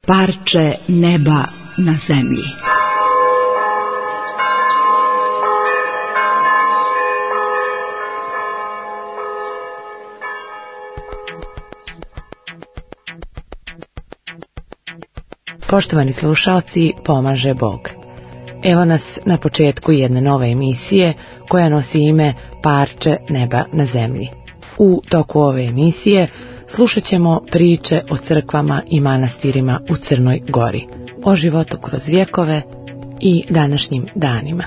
Parče neba na zemlji. Poštovani slušalci, pomaže Bog. Evo nas na početku jedne nove emisije koja nosi ime Parče neba na zemlji. U toku ove emisije slušat ćemo priče o crkvama i manastirima u Crnoj Gori, o životu kroz vjekove i današnjim danima.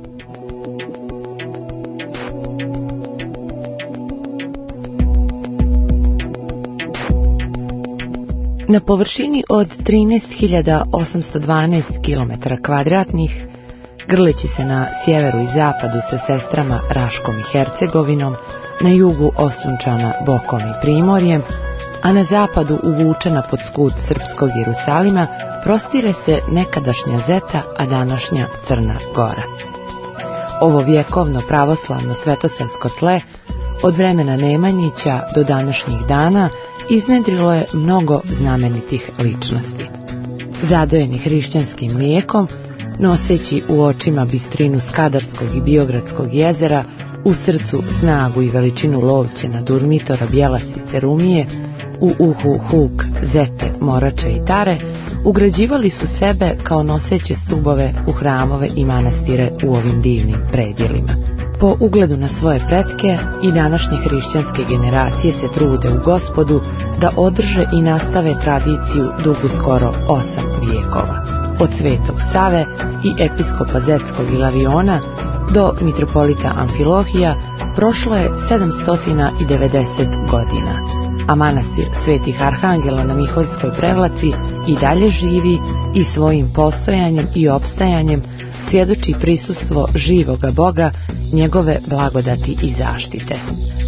Na površini od 13.812 km2, grleći se na sjeveru i zapadu sa sestrama Raškom i Hercegovinom, na jugu osunčana Bokom i Primorjem, a na zapadu uvučena pod skut srpskog Jerusalima, prostire se nekadašnja Zeta, a današnja Crna Gora. Ovo vjekovno pravoslavno svetosavsko tle, od vremena Nemanjića do današnjih dana, iznjedrilo je mnogo znamenitih ličnosti. Zadojeni hrišćanskim mlijekom, noseći u očima bistrinu Skadarskog i Biogradskog jezera, u srcu snagu i veličinu Lovćena, Durmitora, Bjelasice, Rumije, u uhu huk, Zete, Morače i Tare, ugrađivali su sebe kao noseće stubove u hramove i manastire u ovim divnim predjelima. Po ugledu na svoje pretke i današnje hrišćanske generacije se trude u Gospodu da održe i nastave tradiciju dugu skoro 8 vijekova. Od Svetog Save i episkopa Zetskog Ilariona do mitropolita Amfilohija prošlo je 790 godina, a manastir Svetih Arhangela na Miholjskoj Prevlaci i dalje živi i svojim postojanjem i opstajanjem svjedoči prisustvo živoga Boga, njegove blagodati i zaštite.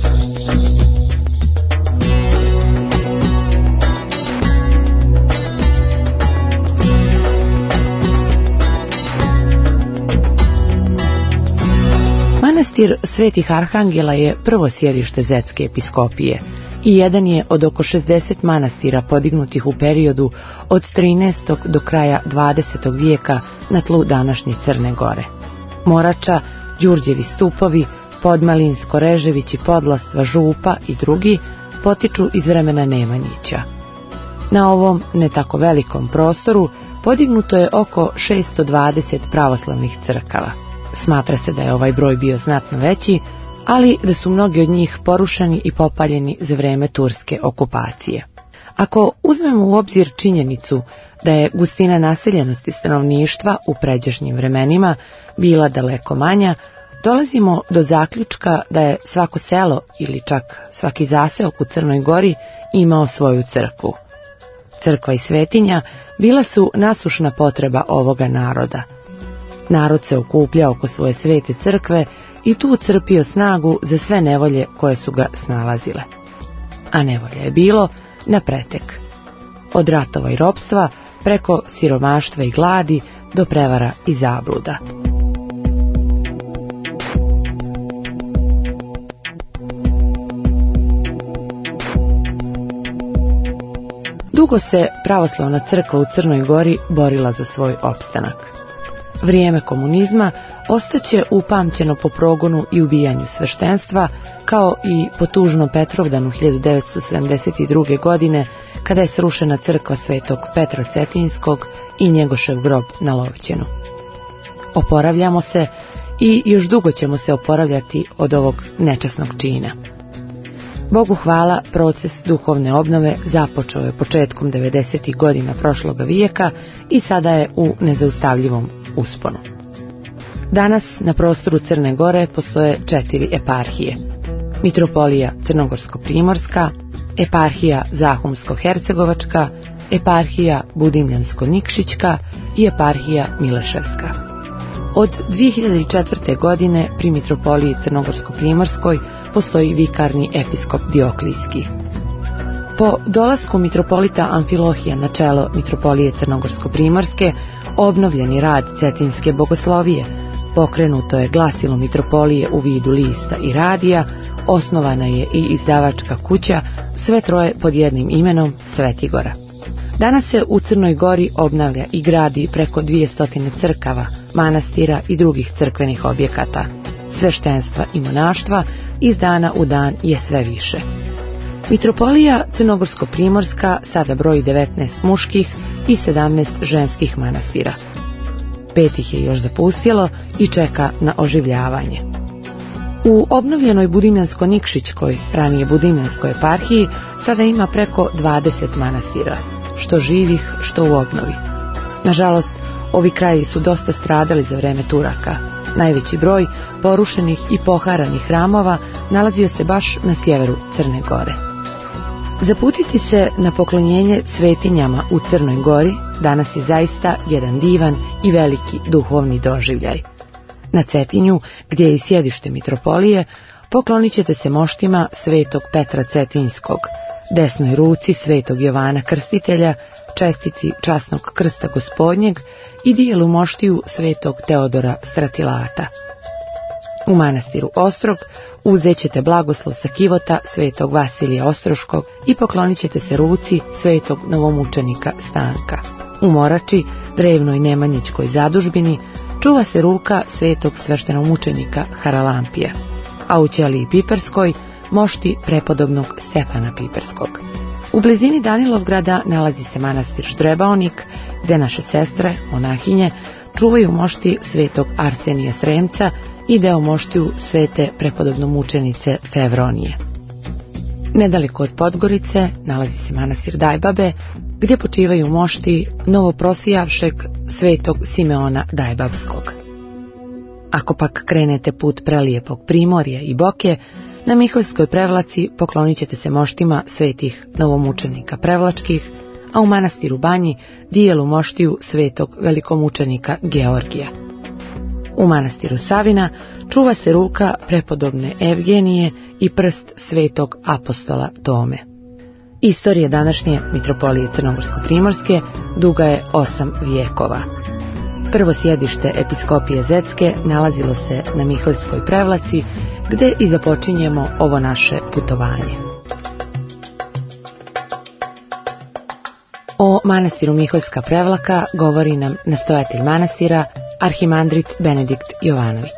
Manastir Svetih Arhangela je prvo sjedište Zetske episkopije i jedan je od oko 60 manastira podignutih u periodu od 13. do kraja 20. vijeka na tlu današnje Crne Gore. Morača, Đurđevi stupovi, Podmalinsko, Reževići, Podlastva, Župa i drugi potiču iz vremena Nemanjića. Na ovom ne tako velikom prostoru podignuto je oko 620 pravoslavnih crkava. Smatra se da je ovaj broj bio znatno veći, ali da su mnogi od njih porušeni i popaljeni za vrijeme turske okupacije. Ako uzmemo u obzir činjenicu da je gustina naseljenosti stanovništva u pređašnjim vremenima bila daleko manja, dolazimo do zaključka da je svako selo ili čak svaki zaseok u Crnoj Gori imao svoju crkvu. Crkva i svetinja bila su nasušna potreba ovoga naroda. Narod se okupljao oko svoje svete crkve i tu crpio snagu za sve nevolje koje su ga snalazile. A nevolje je bilo na pretek. Od ratova i ropstva, preko siromaštva i gladi, do prevara i zabluda. Dugo se pravoslavna crkva u Crnoj Gori borila za svoj opstanak. Vrijeme komunizma ostaće upamćeno po progonu i ubijanju sveštenstva, kao i po tužnom Petrovdanu 1972. godine, kada je srušena crkva Svetog Petra Cetinskog i Njegošev grob na Lovćenu. Oporavljamo se i još dugo ćemo se oporavljati od ovog nečasnog čina. Bogu hvala, proces duhovne obnove započeo je početkom 90. godina prošloga vijeka i sada je u nezaustavljivom usponu. Danas na prostoru Crne Gore postoje 4 eparhije. Mitropolija Crnogorsko-Primorska, eparhija Zahumsko-Hercegovačka, eparhija Budimljansko-Nikšićka i eparhija Mileševska. Od 2004. godine pri mitropoliji Crnogorsko-Primorskoj postoji vikarni episkop Dioklijski. Po dolasku mitropolita Amfilohija na čelo mitropolije Crnogorsko-Primorske obnovljen je rad Cetinske bogoslovije, pokrenuto je glasilo mitropolije u vidu lista i radija, osnovana je i izdavačka kuća, sve troje pod jednim imenom Svetigora. Danas se u Crnoj Gori obnavlja i gradi preko 200 crkava, manastira i drugih crkvenih objekata. Sveštenstva i monaštva iz dana u dan je sve više. Mitropolija Crnogorsko-primorska sada broji 19 muških i 17 ženskih manastira. 5 ih je još zapustilo i čeka na oživljavanje. U obnovljenoj Budimljansko-Nikšićkoj, ranije Budimljanskoj eparhiji, sada ima preko 20 manastira, što živih, što u obnovi. Nažalost, ovi krajevi su dosta stradali za vreme Turaka. Najveći broj porušenih i poharanih hramova nalazio se baš na sjeveru Crne Gore. Zaputiti se na poklonjenje svetinjama u Crnoj Gori danas je zaista jedan divan i veliki duhovni doživljaj. Na Cetinju, gdje je i sjedište mitropolije, poklonit ćete se moštima svetog Petra Cetinjskog, desnoj ruci svetog Jovana Krstitelja, čestici časnog krsta Gospodnjeg i dijelu moštiju svetog Teodora Stratilata. U manastiru Ostrog uzet ćete blagoslov sa kivota svetog Vasilija Ostroškog i poklonit ćete se ruci svetog novomučenika Stanka. U Morači, drevnoj Nemanjićkoj zadužbini, čuva se ruka svetog sveštenomučenika Haralampija, a u Ćeliji Piperskoj mošti prepodobnog Stefana Piperskog. U blizini Danilovgrada nalazi se manastir Štrebaonik, gdje naše sestre, monahinje, čuvaju mošti svetog Arsenija Sremca i deo moštiju svete prepodobnomučenice Fevronije. Nedaleko od Podgorice nalazi se manastir Dajbabe, gdje počivaju mošti novoprosijavšeg svetog Simeona Dajbabskog. Ako pak krenete put prelijepog Primorja i Boke, na Miholjskoj Prevlaci poklonit ćete se moštima svetih novomučenika Prevlačkih, a u manastiru Banji dijelu moštiju svetog velikomučenika Georgija. U manastiru Savina čuva se ruka prepodobne Evgenije i prst svetog apostola Tome. Istorija današnje mitropolije Crnogorsko-primorske duga je 8 vijekova. Prvo sjedište episkopije Zetske nalazilo se na Miholjskoj Prevlaci, gdje i započinjemo ovo naše putovanje. O manastiru Miholjska Prevlaka govori nam nastojatelj manastira, arhimandrit Benedikt Jovanović.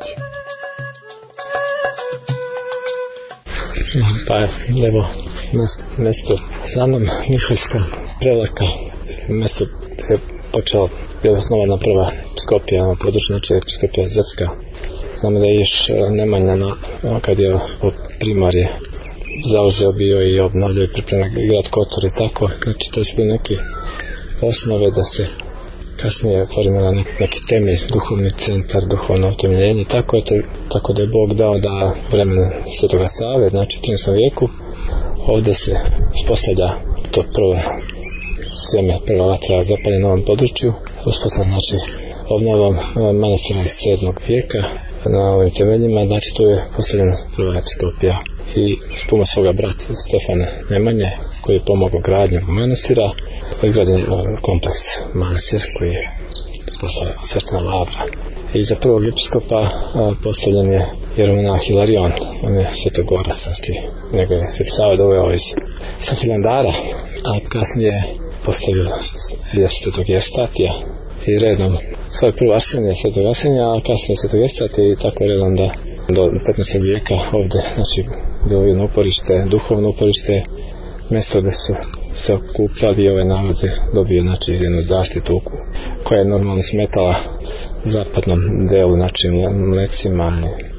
Pa evo, mjesto za nam, Miholjska Prevlaka, mjesto je počelo, je osnovana prva episkopija, područna, znači episkopija Zetska. Znamo da je još Nemanja, kad je Primorje zauzeo bio i obnavljao i pripremio grad Kotor i tako, znači to su bili neke osnove da se kasnije formira neki temelj, duhovni centar, duhovno utemeljenje, tako da je Bog dao da vremena Svetoga Save, znači u 13. vijeku, ovdje se uspostavlja to prvo sjeme, prva vatra zapaljena na ovom području, uspostavlja znači obnovom manastira iz 7. vijeka na ovim temeljima, znači tu je postavljena prva episkopija i s pomoć svoga brata Stefana Nemanje, koji je pomogao gradnjom manastira, izgrađen kompleks manastir koji je postao sveštena lavra. I za prvog episkopa postavljen je jeromonah Hilarion, on je svetogorac, znači nego je Sveti Sava doveo iz Hilandara, a kasnije postavio svetog Jestatija i redom svoje prvo Arsenije, svetog Arsenija, a kasnije svetog Jestatija i tako redom da do 15. vijeka ovdje, znači bilo jedno uporište, duhovno uporište, mjesto gdje su se okupljali i ove narode dobio znači jednu zaštitu koja je normalno smetala zapadnom delu, znači mlecima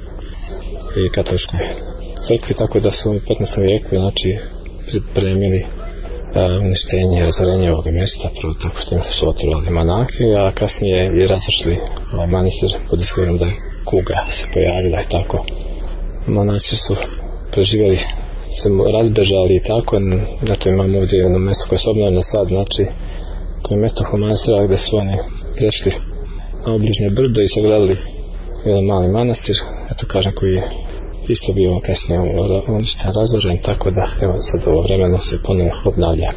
i katoličkoj crkvi, tako da su u 15. vijeku znači pripremili uništenje i razorenje ovog mjesta, prvo tako što im su otrovali monahi, a kasnije je razvršili manastir pod izgovorom da je kuga se pojavila i tako. Monasi su preživjeli, se razbežali i tako, zato imamo ovdje jedno mjesto koje se obnavlja sad, znači koje je metoho manastira gdje su oni prešli na obližnje brdo i sagradili jedan mali manastir, eto kažem, koji je isto bio kasnije uništen, razoren, tako da evo sad ovo vremeno se ponovo obnavlja.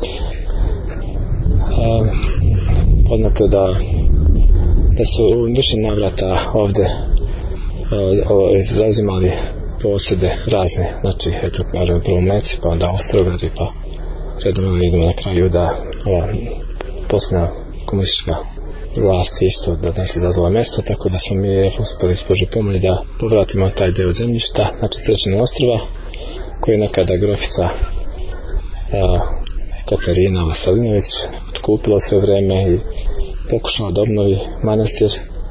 Poznato da su u više navrata ovdje zauzimali posjede razne, znači eto kažem prvo Mleci, pa onda Ostrogradi, pa redom idemo na kraju da ova posljedna komunistička vlast isto da nas izazvala mjesto, tako da smo mi uspjeli s Božjom pomoći da povratimo taj deo zemljišta, znači trećinu ostrva, koji je nekada grofica Katarina Vasilinović otkupila sve vreme i pokušala da obnovi manastir,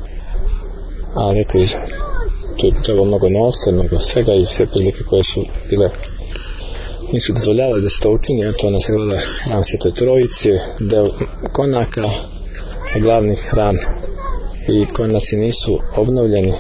ali eto, tu je trebalo mnogo novca, mnogo svega i sve prilike koje su bile nisu dozvoljavali da se to učini. Eto, nas je gleda hram Svetoj Trojici, deo konaka, glavni hram i konaci nisu obnovljeni,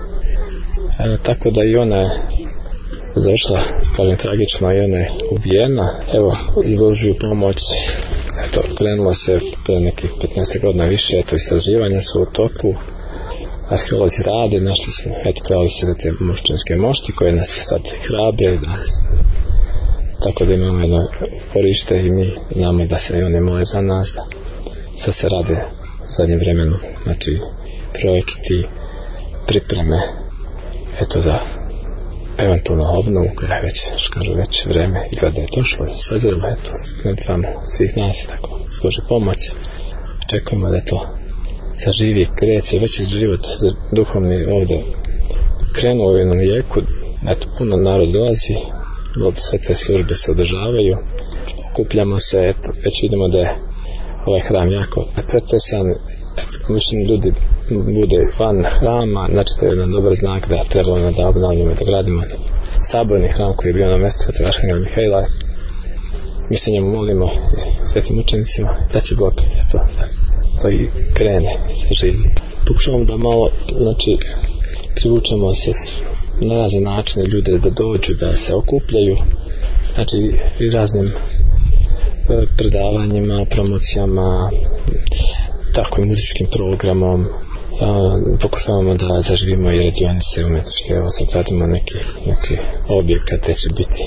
tako da i ona je završila, kažem, tragično, i ona je ubijena. Evo, i Božju pomoć, eto, krenulo se pre nekih 15 godina više, eto, istraživanja su u toku, arheolozi rade, našli smo, eto, pravili se da te muščanske mošti koje nas sad hrabe danas. Tako da imamo jedno porište i mi znamo da se one mole za nas, da sad se rade u zadnjem vremenu, znači projekti, pripreme, eto, da eventualno obnovu koja je već vreme izgleda je došlo i sazrelo, eto, nadamo svih nas, tako, s Božje pomoć, očekujemo da to zaživi, kreće, već je život duhovni ovdje krenuo u jednom jeku, eto, puno narod dolazi, sve te službe se održavaju, okupljamo se, eto, već vidimo da je ovaj hram jako pretresan, eto, mišljeni ljudi bude van hrama, znači to je jedan dobar znak da trebamo da obnavljamo, da gradimo saborni hram koji je bio na mjestu Svetog Arhangela Mihajla. Mi se njemu molimo svetim učenicima da će Bog, eto, da to i krene, zaživi. Pokušavamo da malo, znači, privučemo se na razne načine ljude da dođu, da se okupljaju, znači i raznim predavanjima, promocijama, tako i muzičkim programom. Pokušavamo da zaživimo i radionice umetničke. Evo sad radimo neki objekat gdje će biti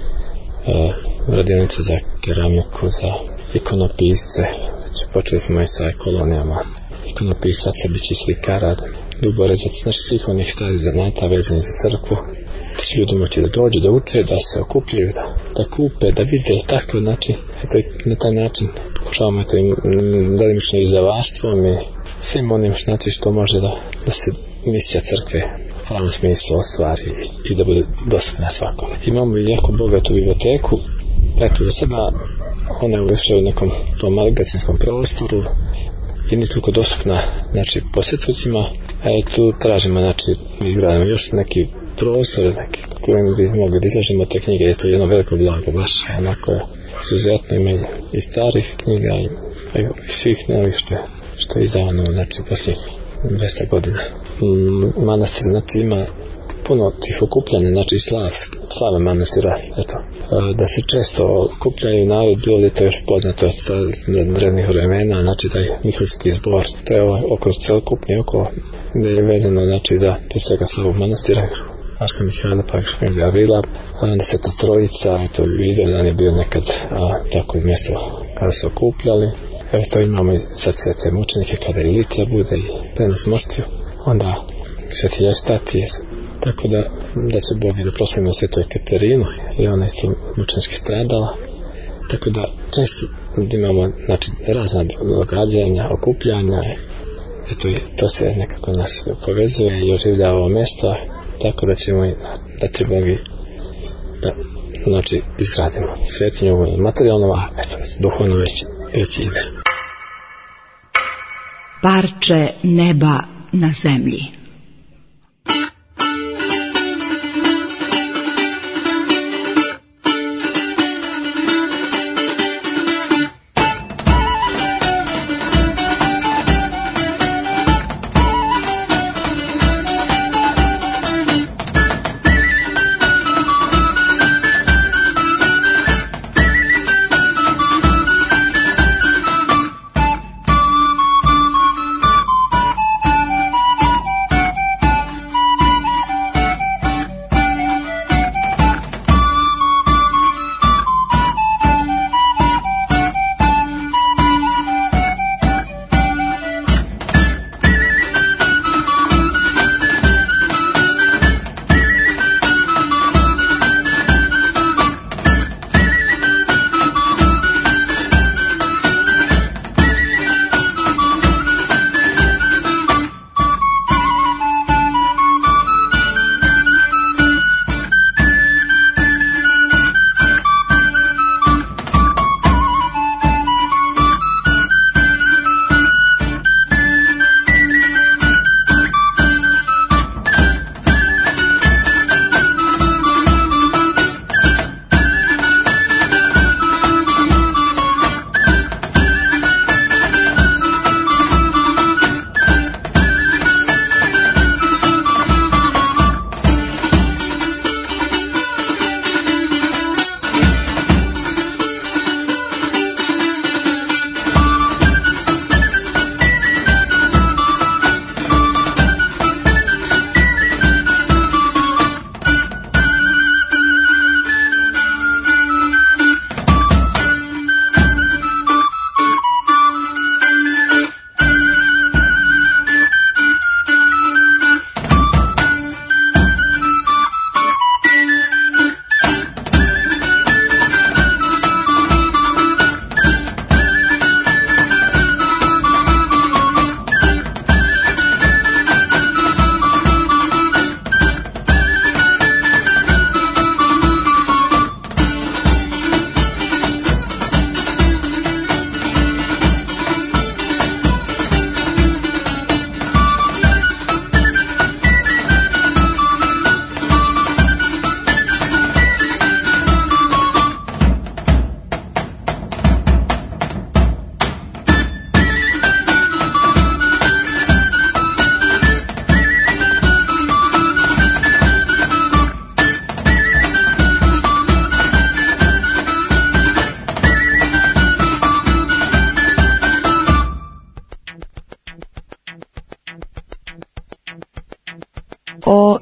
radionica za keramiku, za ikonopisce. Već počeli smo i sa kolonijama ikonopisaca, bit će i slikara, duborezac, znači svih onih stvari zanata vezanih za crkvu. Da će ljudi moći da dođu, da uče, da se okupljaju, da kupe, da vide, tako, znači, eto, na taj način pokušavamo eto, i delimično izdavaštvom i svim onim, znači, što može da se misija crkve u pravom smislu ostvari i da bude dostupna svakom. Imamo i jako bogatu biblioteku, eto, za sada ona je ušla u nekom tom magazinskom prostoru i nije toliko dostupna, znači, posjetiteljima, a tu tražimo, znači, izgradimo još neki prostor, neki kojim bi mogli da izlažimo te knjige, je to jedno veliko blago, baš onako je izuzetno, ima i starih knjiga i svih novih što je izdavano, znači, posljednjih 200 godina. Manastir, znači, ima puno tih okupljanja, znači, slave manastira, eto, da se često okupljaju narod, bilo li to još poznato od drevnih vremena, znači, taj Miholjski zbor, to je oko celokupni, oko gdje je vezano, znači, za prije svega slavu manastira, Arka Mihajla, pa Gavrila, onda Sveta Trojica, eto, Vidovdan je bio nekad tako mjesto kada se okupljali. Evo to imamo i sad svete mučenike kada i litija bude i prenos mostiju, onda sveti Jevstati, tako da će Bog da proslavimo Svetoj Katarinu i ona isto mučenički stradala, tako da često imamo, znači, razna događanja, okupljanja, eto, to se nekako nas povezuje i oživljava ovo mjesto, tako da ćemo da će Bog da, znači, izgradimo svetinju materijalno, a eto, duhovno već ide. Parče neba na zemlji.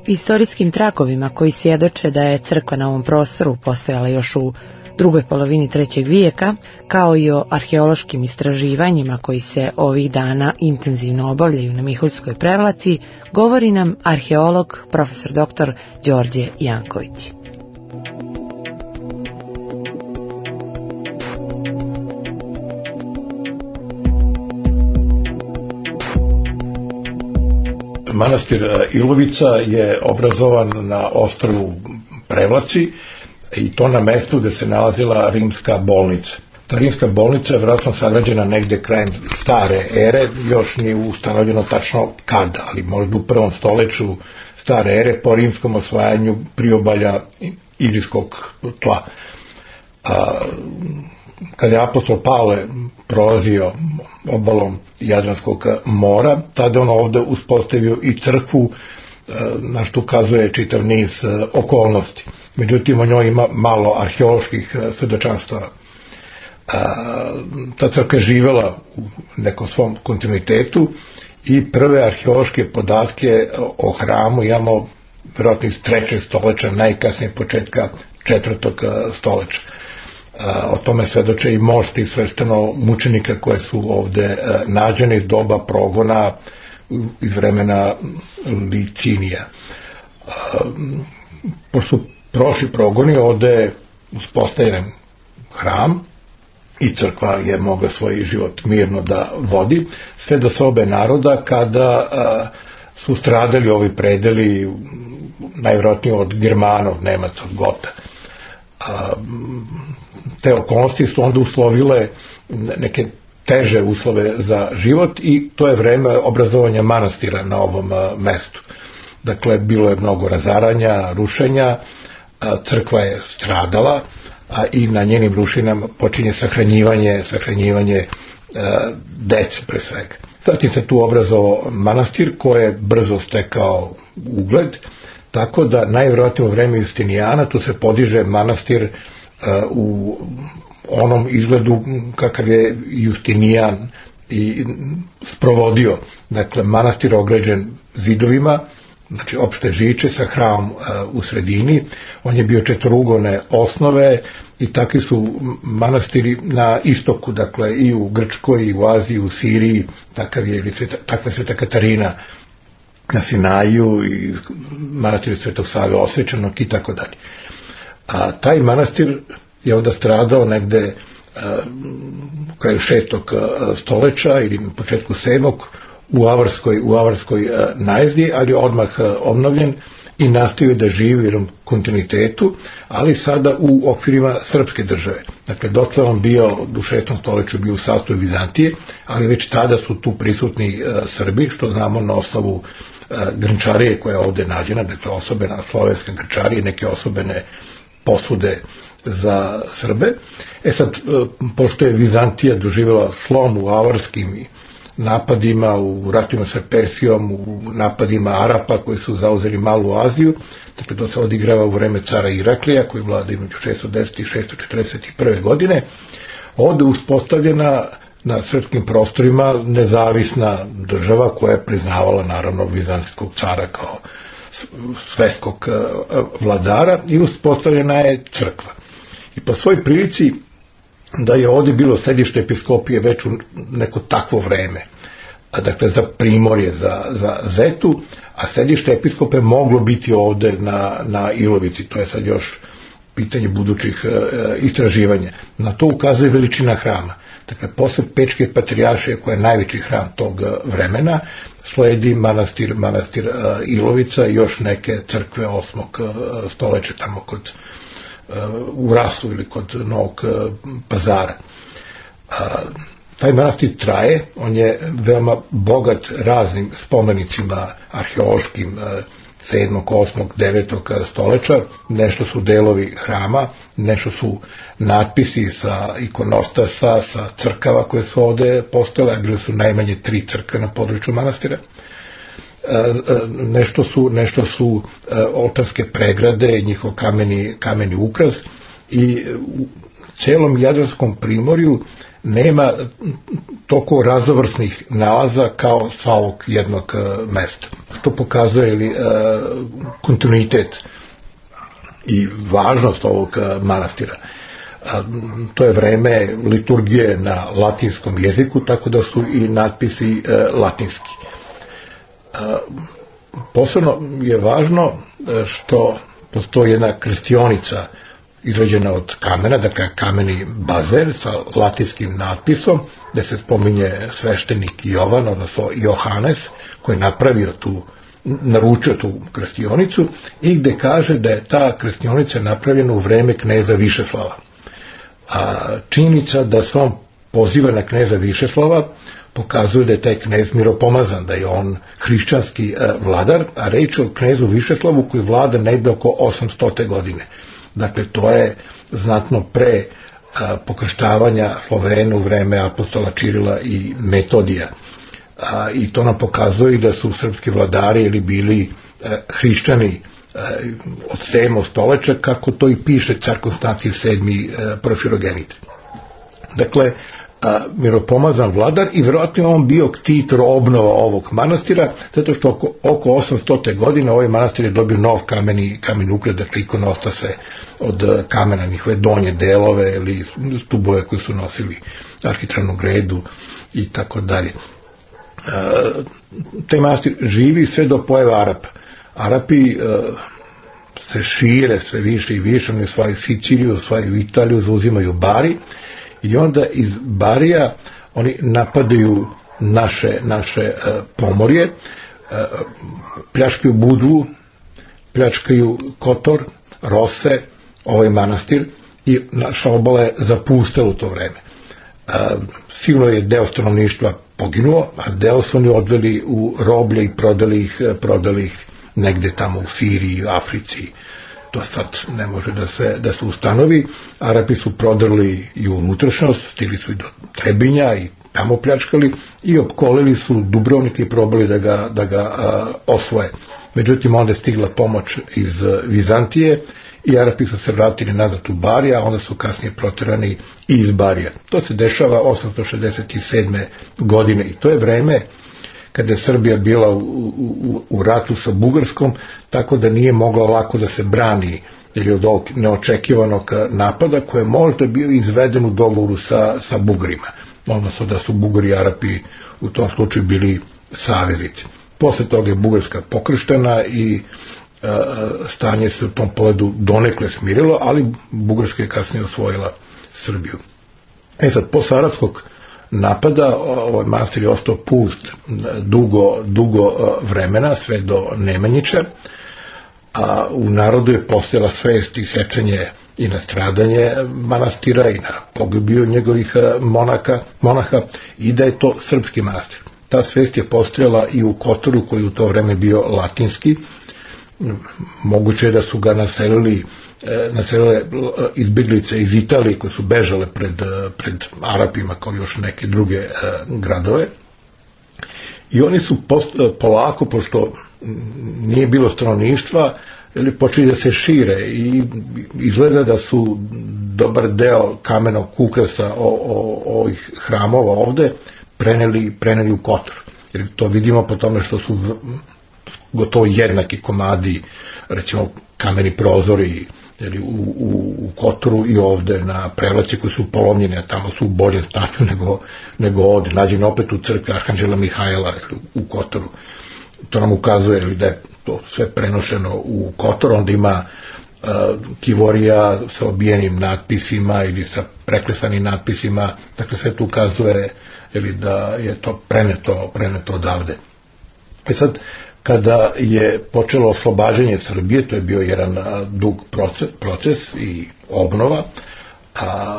istorijskim tragovima koji svjedoče da je crkva na ovom prostoru postojala još u drugoj polovini 3. vijeka, kao i o arheološkim istraživanjima koji se ovih dana intenzivno obavljaju na Miholjskoj Prevlati, govori nam arheolog profesor dr. Đorđe Janković. Manastir Ilovica je obrazovan na ostrvu Prevlaci i to na mestu gde se nalazila rimska bolnica. Ta rimska bolnica je vjerojatno sagrađena negde krajem stare ere, još nije ustanovljeno tačno kada, ali možda u 1. stoljeću stare ere po rimskom osvajanju priobalja Ilirskog tla. Kada je apostol Pavle prolazio obalom Jadranskog mora, tada on ovde uspostavio i crkvu, na što ukazuje čitav niz okolnosti. Međutim, o njoj ima malo arheoloških svedočanstava. Ta crkva je živela u nekom svom kontinuitetu i prve arheološke podatke o hramu imamo vjerojatno iz 3. stoljeća, najkasnije početka 4. stoljeća. O tome svedoče i mošti svešteno mučenika koje su ovde nađene iz doba progona iz vremena Licinija. Pošto su prošli progoni, ovde je uspostavljen hram i crkva je mogla svoj život mirno da vodi, sve do sobe naroda kada su stradali ovi predeli, najvjerojatnije od Germana, od Nemaca, od Gota. Te okolnosti su onda uslovile neke teže uslove za život i to je vreme obrazovanja manastira na ovom mestu. Dakle, bilo je mnogo razaranja, rušenja, crkva je stradala, a i na njenim rušinama počinje sahranjivanje dece pre svega. Zatim se tu obrazovao manastir koji je brzo stekao ugled, tako da najvjerojatnije u vreme Justinijana tu se podiže manastir u onom izgledu kakav je Justinijan i sprovodio. Dakle, manastir ograđen zidovima, znači opšte žiče sa hramom u sredini. On je bio četvorugone osnove i takvi su manastiri na istoku, dakle i u Grčkoj, i u Aziji, u Siriji, takva Sveta Katarina na Sinaju i manastir Svetog Save Osvećenog i tako dalje. A taj manastir je onda stradao negde u kraju 6. stoljeća ili na početku 7. u Avarskoj najezdi, ali je odmah obnovljen i nastavio da živi u jednom kontinuitetu, ali sada u okvirima srpske države. Dakle, dok je on bio u 6. stoljeću bio u sastavu Vizantije, ali već tada su tu prisutni Srbi, što znamo na osnovu grnčarije koja je ovde nađena, dakle osobena slovenska grnčarije, neke osobene posude za Srbe. Sad, pošto je Vizantija doživjela slom u avarskim napadima, u ratima sa Persijom, u napadima Arapa koji su zauzeli Malu Aziju, dakle to se odigrava u vreme cara Iraklija koji vlada između 610. i 641. godine, ovde uspostavljena na srpskim prostorima nezavisna država koja je priznavala naravno vizantijskog cara kao svetskog vladara i uspostavljena je crkva. I po svoj prilici da je ovdje bilo sedište episkopije već u neko takvo vreme, dakle za Primorje, za Zetu, a sedište episkope moglo biti ovdje na Ilovici, to je sad još pitanje budućih istraživanja. Na to ukazuje veličina hrama. Dakle, posle Pečke patrijaršije, koja je najveći hram tog vremena, sledi manastir Ilovica i još neke crkve 8. stoljeća tamo u Rastu ili kod Novog Pazara. Taj manastir traje, on je veoma bogat raznim spomenicima arheološkim 7., 8., 9. stoljeća, nešto su delovi hrama, nešto su natpisi sa ikonostasa, sa crkava koje su ovde postojale, bile su najmanje 3 crkve na području manastira. Nešto su oltarske pregrade, njihov kameni ukras i u celom Jadranskom primorju nema toliko raznovrsnih nalaza kao sa ovog jednog mesta. To pokazuje kontinuitet i važnost ovog manastira. To je vreme liturgije na latinskom jeziku, tako da su i natpisi latinski. Posebno je važno što postoji jedna krstionica izrađena od kamena, dakle kameni bazer sa latinskim natpisom, gde se spominje sveštenik Jovan, odnosno Johanes, koji je naručio tu krstionicu i gde kaže da je ta krstionica napravljena u vreme kneza Višeslava. A činjenica da se on poziva na kneza Višeslava pokazuje da je taj knez miropomazan, da je on hrišćanski vladar, a reč o knezu Višeslavu koji vlada negde oko 800. godine. Dakle, to je znatno pre pokrštavanja Slovena u vreme apostola Čirila i Metodija. I to nam pokazuje da su srpski vladari bili hrišćani od 7. stoljeća, kako to i piše car Konstantin VII. Porfirogenit. Dakle, miropomazan vladar i vjerojatno je on bio ktitor obnova ovog manastira, zato što oko 800. godine ovaj manastir je dobio nov kameni uklad, dakle ikonostase od kamena, njihove donje delove ili stubove koji su nosili arhitralnu gredu i tako dalje. Taj manastir živi sve do pojave Arapa. Arapi se šire sve više i više, oni osvajaju Siciliju, osvajaju Italiju, zauzimaju Bari i onda iz Barija oni napadaju naše pomorje, pljačkaju Budvu, pljačkaju Kotor, Rose, ovaj manastir i naša obala je zapustila u to vreme. Sigurno je deo stanovništva poginuo, a deo su oni odveli u roblje i prodali ih negde tamo u Siriji, Africi. To sad ne može da se ustanovi. Arapi su prodali i u unutrašnjost, stigli su i do Trebinja i tamo pljačkali i opkolili su Dubrovnik i probali da ga osvoje. Međutim, onda je stigla pomoć iz Vizantije i Arapi su se vratili nazad u Barija, a onda su kasnije proterani i iz Barija. To se dešava 867. godine i to je vreme kada je Srbija bila u ratu sa Bugarskom, tako da nije mogla lako da se brani ili od ovog neočekivanog napada koji je možda bio izveden u dogovoru sa Bugarima, odnosno da su Bugari i Arapi u tom slučaju bili saveznici. Posle toga je Bugarska pokrštena i stanje se u tom pogledu donekle smirilo, ali Bugarska je kasnije osvojila Srbiju. Sad, posle aratskog napada ovaj manastir je ostao pust dugo vremena, sve do Nemanjića, a u narodu je postojala svest i sečenje i na stradanje manastira i na pogibiju njegovih monaha i da je to srpski manastir. Ta svest je postojala i u Kotoru koji u to vreme bio latinski. Moguće je da su ga naselile izbjeglice iz Italije koje su bežale pred Arapima kao još neke druge gradove i oni su polako, pošto nije bilo stanovništva, počeli da se šire i izgleda da su dobar deo kamenog ukrasa ovih hramova ovde preneli u Kotor. Jer to vidimo po tome što su gotovo jednaki komadi, recimo kameni prozori u Kotoru i ovde na Prevlaci koji su polomljeni, a tamo su u boljem stanju nego ovde. Nađen opet u crkvi Arhanđela Mihajla u Kotoru. To nam ukazuje da je to sve prenošeno u Kotor, onda ima kivorija sa obijenim natpisima ili sa preklesanim natpisima, dakle sve to ukazuje da je to preneto odavde. Sad, kada je počelo oslobađanje Srbije, to je bio jedan dug proces i obnova, a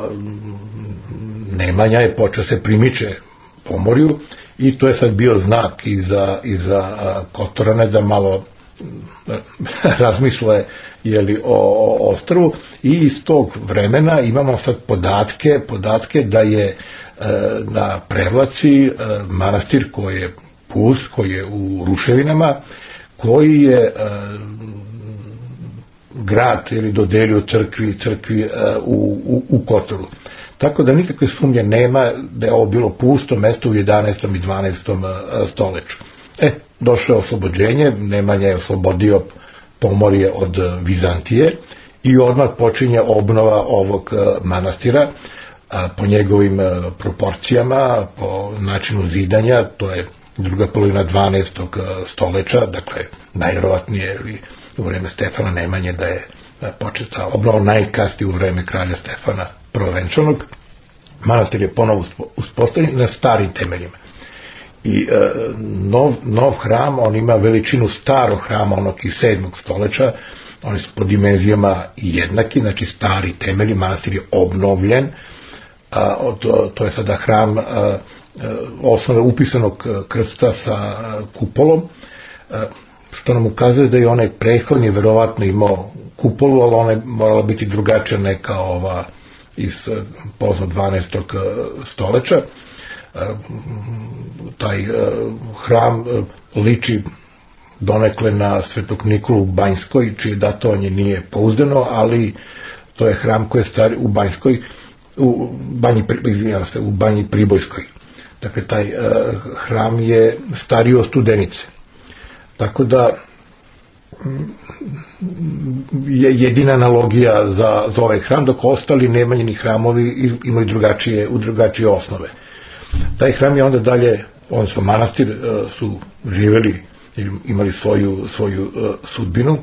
Nemanja je počeo se primiče pomorju i to je sad bio znak i za Kotorane da malo razmisle o ostrvu i iz tog vremena imamo sad podatke da je na Prevlaci manastir koji je pust, koji je u ruševinama, koji je grad dodelio crkvi u Kotoru. Tako da nikakve sumnje nema da je ovo bilo pusto mesto u 11. i 12. stoljeću. Došlo je oslobođenje, Nemanja je oslobodio Pomorje od Vizantije i odmah počinje obnova ovog manastira po njegovim proporcijama, po načinu zidanja. To je druga polovina 12. stoljeća, dakle najvjerovatnije u vreme Stefana Nemanje da je početa obnova, najkasnije u vreme kralja Stefana Prvovenčanog. Manastir je ponovo uspostavljen na starim temeljima. I nov hram, on ima veličinu starog hrama, onog iz 7. stoljeća, oni su po dimenzijama jednaki, znači stari temelji, manastir je obnovljen, to je sada hram osnove upisanog krsta sa kupolom, što nam ukazuje da je onaj prethodni verovatno imao kupolu, ali ona je morala biti drugačija neka ova iz pozno 12. stoljeća. Taj hram liči donekle na Svetog Nikolu u Banjskoj, čije datovanje nije pouzdano, ali to je hram koji je stari u Banjskoj, u Banji Pribojskoj. Dakle, taj hram je stariji od Studenice. Tako da je jedina analogija za ovaj hram, dok ostali Nemanjini hramovi imaju drugačije osnove. Taj hram je onda dalje, odnosno manastir, su živeli, imali svoju sudbinu.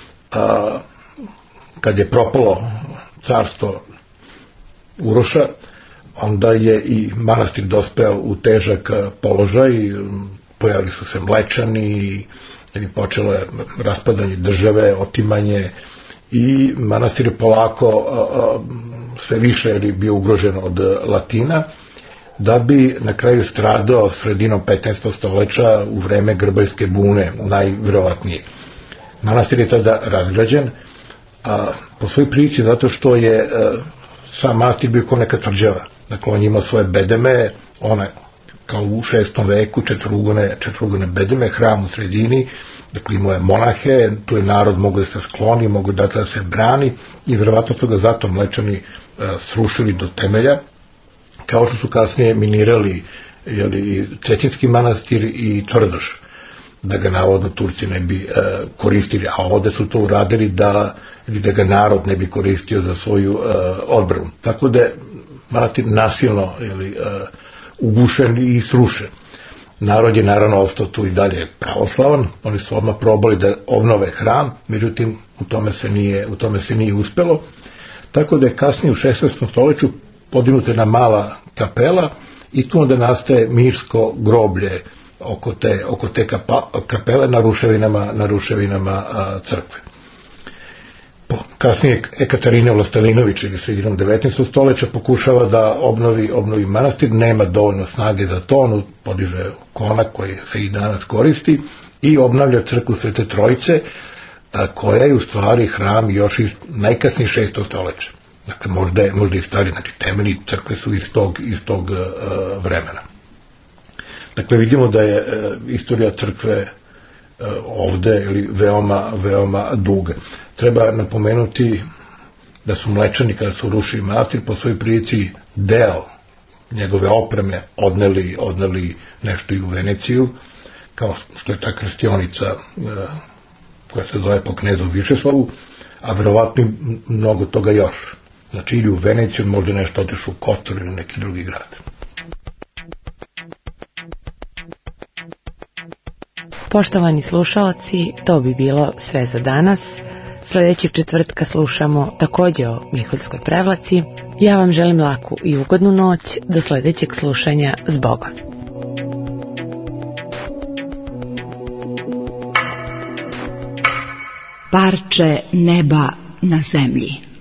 Kad je propalo carstvo Uroša, onda je i manastir dospeo u težak položaj, pojavili su se Mlečani, počelo je raspadanje države, otimanje, i manastir je polako sve više bio ugrožen od Latina, da bi na kraju stradao sredinom 15. stoljeća u vreme Grbaljske bune, najvjerovatnije. Manastir je tada razgrađen, po svoj prilici zato što je sam manastir bio kao neka tvrđava. Dakle, on imao svoje bedeme, one kao u 6. veku, četvorugone bedeme, hram u sredini, dakle imao je monahe, tu je narod mogo da se skloni, mogo da se brani, i verovatno su ga zato Mlečani srušili do temelja, kao što su kasnije minirali Cetinski manastir i Tvrdoš, da ga navodno Turci ne bi koristili, a ovde su to uradili da ga narod ne bi koristio za svoju odbranu. Tako da je manastir nasilno ugušen i srušen. Narod je naravno ostao tu i dalje pravoslavan, oni su odmah probali da obnove hram, međutim u tome se nije uspelo, tako da je kasnije u 16. stoljeću podignuta jedna mala kapela i tu onda nastaje mirsko groblje oko te kapele na ruševinama crkve. Kasnije Ekaterina Vlastelinović ili sredinom 19. stoljeća pokušava da obnovi manastir, nema dovoljno snage za to, on podiže konak koji se i danas koristi i obnavlja crkvu Svete Trojice, koja je u stvari hram još iz najkasnije 6. stoljeća. Dakle, možda i stari, znači temelji crkve su iz tog vremena. Dakle, vidimo da je istorija crkve ovde veoma duga. Treba napomenuti da su Mlečani, kada su rušili manastir, po svojoj prilici deo njegove opreme odneli nešto i u Veneciju, kao što je ta krstionica koja se zove po knezu Višeslavu, a verovatno mnogo toga još. Znači, ili u Veneciju, možda nešto otišlo u Kotor ili neki drugi grad. Poštovani slušaoci, to bi bilo sve za danas. Sljedećeg četvrtka slušamo također o Miholjskoj Prevlaci. Ja vam želim laku i ugodnu noć, do sljedećeg slušanja, s Bogom. Parče neba na zemlji.